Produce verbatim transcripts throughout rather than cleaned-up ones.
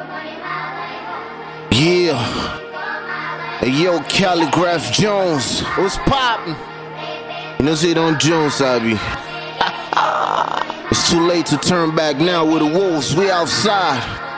Yeah. Hey, yo, Calligraph Jones. What's poppin'? You know, say don't Jones, I be. It's too late to turn back now with the wolves. We outside.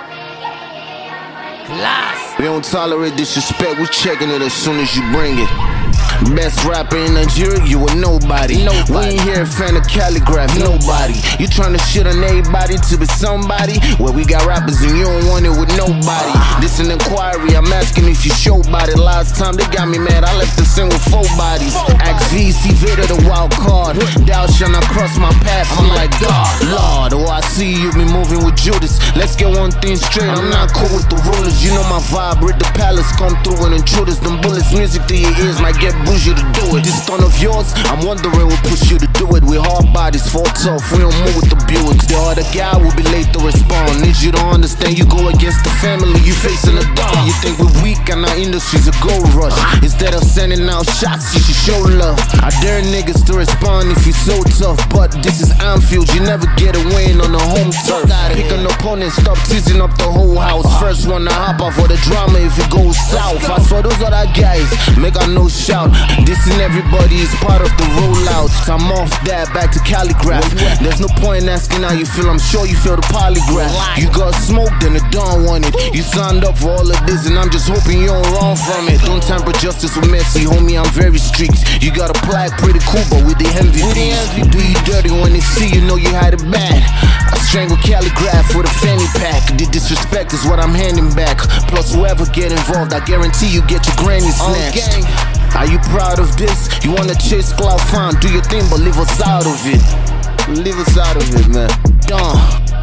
Class. We don't tolerate disrespect. We checking it as soon as you bring it. Best rapper in Nigeria, you a nobody. nobody. We ain't here a fan of Calligraph, nobody. You tryna shit on everybody to be somebody? Well, we got rappers and you don't want it with nobody. This an inquiry, I'm asking if you show body. Last time they got me mad, I left the scene with four bodies. Ask V C Vader the wild card. Thou shall not cross my path, I'm like God, Lord. Oh, I see you be moving with Judas. Let's get one thing straight, I'm not cool with the rulers. You know my vibe, read the palace, come through and intruders. Them bullets, music to your ears might get bougie to do it. This ton of yours, I'm wondering what push you to do it. We hard bodies, fall tough, we don't move with the Buicks. The other guy will be late to respond. Need you to understand, you go against the family, you facing a dawn. You think we're weak and our industry's a gold rush. Instead of sending out shots, you should show love. I dare niggas to respond if you so tough, but this is Anfield, you never get a win on the home turf. Pick an opponent, stop teasing up the whole house. First one to hop off for the drama if it goes south. I saw those other guys, make a no shout. This and everybody is part of the rollouts. I'm off that, back to Calligraph. There's no point in asking how you feel, I'm sure you feel the polygraph. You got smoked and it don't want it. You signed up for all of this and I'm just hoping you don't run from it. Don't tamper justice with Messi, homie, I'm very strict. You got a plaque pretty cool, but with the envy things. Do you dirty when they see you know you had it bad. I strangle Calligraph with a fanny pack. The disrespect is what I'm handing back. Plus whoever get involved, I guarantee you get your granny snatched. Are you proud of this? You wanna chase clout, fine, do your thing, but leave us out of it. Leave us out of it, man. Done.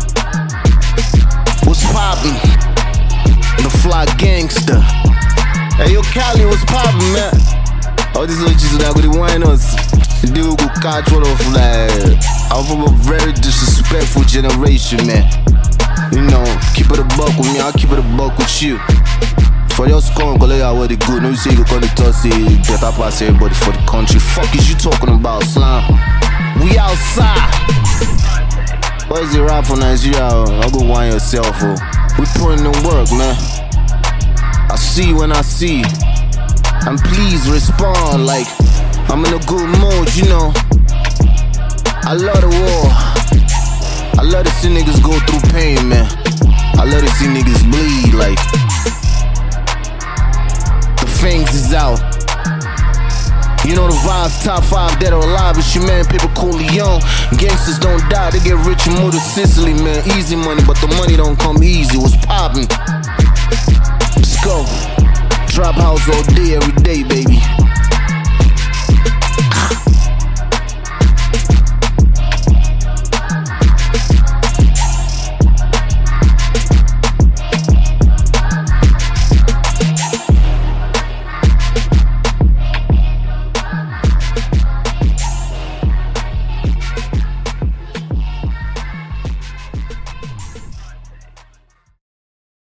What's poppin'? The fly gangster. Hey, yo, Cali, what's poppin', man? Oh, this is what you not gonna wine us. Dude, go catch one of like. I'm from a very disrespectful generation, man. You know, keep it a buck with me, I'll keep it a buck with you. For your scum, go lay out what it good. No, you say you're gonna toss it, get up past everybody for the country. Fuck is you talking about, slime? We outside. What is it rap for Nigeria? I'll go wine yourself, oh. We putting in work, man. I see you when I see you. And please respond like I'm in a good mood, you know. I love the war. I love to see niggas go through pain, man. I love to see niggas bleed, like Fangs is out. You know the vibes, top five dead or alive. It's your man, Paper Coleon. Gangsters don't die, they get rich and move to Sicily, man. Easy money, but the money don't come easy. What's poppin'? Let's go. Trap house all